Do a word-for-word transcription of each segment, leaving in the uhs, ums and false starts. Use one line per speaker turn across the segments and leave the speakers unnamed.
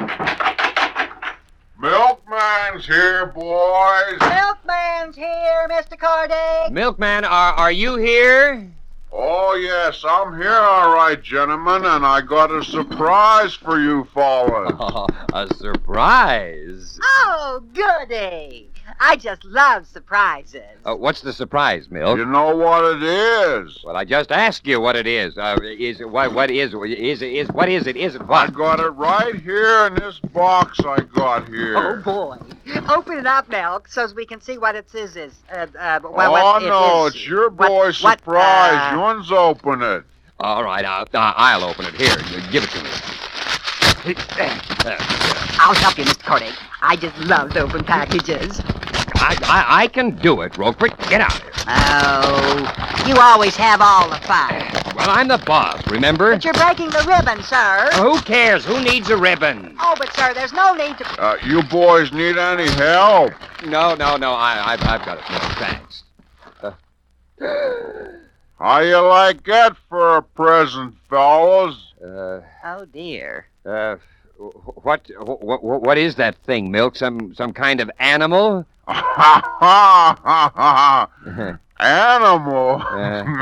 Milkman's here, boys.
Milkman's here, Mister Corday.
Milkman, are are you here?
Oh, yes, I'm here, all right, gentlemen, and I got a surprise for you fellas.
Oh, a surprise.
Oh, goody. I just love surprises.
Uh, what's the surprise, Milk?
You know what it is?
Well, I just asked you what it is. Uh, is it what? What is? Is it? Is what is it? Is it
I
what?
got it right here in this box I got here.
Oh, boy. Open it up, Milk, so we can see what it is. is uh, uh, what,
oh,
what it
no,
is.
it's your
What-
boy's
what,
surprise.
uh,
You ones open it.
All right, I'll, uh, I'll open it. Here, give it to me.
I'll help you, Mister Corday. I just love to open packages.
I, I I can do it, Roquefort. Get out of here.
Oh, you always have all the fun.
Well, I'm the boss, remember?
But you're breaking the ribbon, sir.
Who cares? Who needs a ribbon?
Oh, but, sir, there's no need to...
Uh, you boys need any help?
No, no, no. I, I've, I've got it. No, thanks.
How you like that for a present, fellas?
Uh,
Oh, dear.
uh, what, what, what is that thing, Milk? Some, some kind of animal?
Animal?
Uh.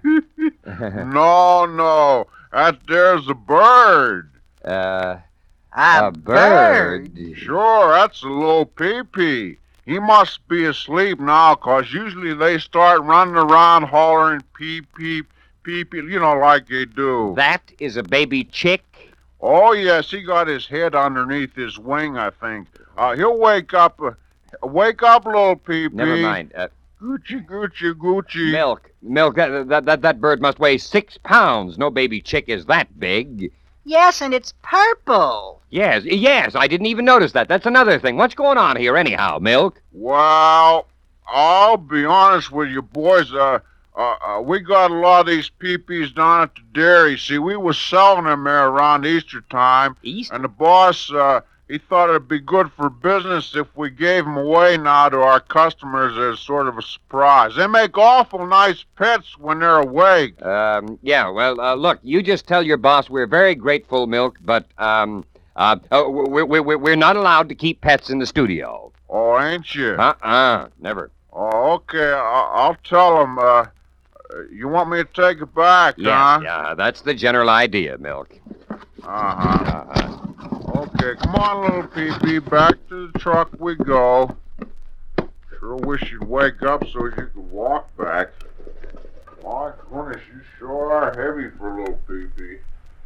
no, no. That there's a bird.
Uh,
A,
a bird.
Sure, that's a little pee-pee. He must be asleep now, 'cause usually they start running around hollering pee-pee, pee-pee, you know, like they do.
That is a baby chick?
Oh, yes, he got his head underneath his wing, I think. Uh, he'll wake up. Uh, wake up, little pee-pee.
Never mind. Uh,
Gucci, Gucci, Gucci.
Milk. Milk, that, that, that, that bird must weigh six pounds. No baby chick is that big.
Yes, and it's purple.
Yes, yes, I didn't even notice that. That's another thing. What's going on here anyhow, Milk?
Well, I'll be honest with you, boys. Uh, uh, uh, we got a lot of these pee-pees down at the dairy. See, we was selling them there around Easter time.
East?
And the boss, uh, he thought it'd be good for business if we gave them away now to our customers as sort of a surprise. They make awful nice pets when they're awake.
Um, yeah, well, uh, look, you just tell your boss we're very grateful, Milk, but, um, uh, uh we're, we're, we're not allowed to keep pets in the studio.
Oh, ain't you?
Uh-uh, never.
Oh, okay. I- I'll tell them. Uh, you want me to take it back,
Yes,
huh?
yeah, that's the general idea, Milk.
Uh-huh.
Uh-huh.
Okay, come on, little pee-pee. Back to the truck we go. Sure wish you'd wake up so you could walk back. My goodness, you sure are heavy for a little pee-pee.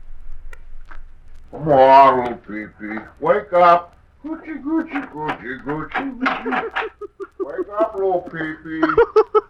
Come on, little pee-pee. Wake up. Goochie, goochie, goochie, goochie, goochie. Wake up, little pee-pee.